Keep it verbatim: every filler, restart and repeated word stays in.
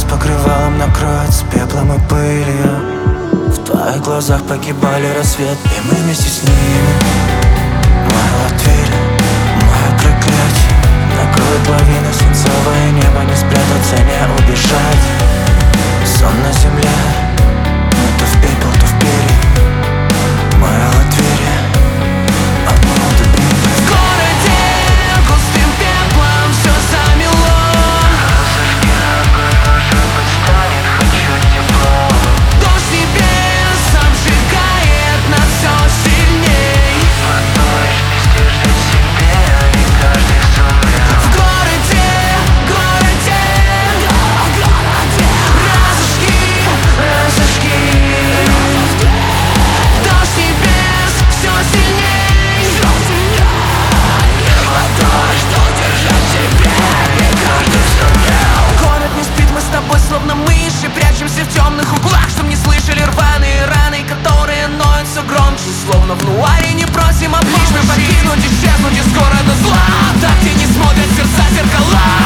покрывалом накроет с пеплом и пылью. В твоих глазах погибали рассвет, и мы вместе с ними. Мое Латвия, мое проклятие накроет лавина, свинцовое небо. Не спрятаться, не убежать. Сон на земле, мы то в пепел, то в перья. Моя Латвия, обманул ты дни. В городе густым пеплом все замело. Зажги огонь, может быть станет хоть чуть тепло. Дождь небес обжигает нас все сильней. Подумаешь, вместе жить себе, и каждый сумел. В городе, городе, городе, разожги, разожги. Дождь небес все сильней, все сильней. Хватай, что держать себе, и каждый сумел. Город не спит, мы с тобой словно мыши прячемся в темных углах, чтоб не слышали рваные раны, которые ноют все громче. Словно в нуаре не просим о помощи, покинуть, исчезнуть из города зла, там, где не смотрят сердца зеркала.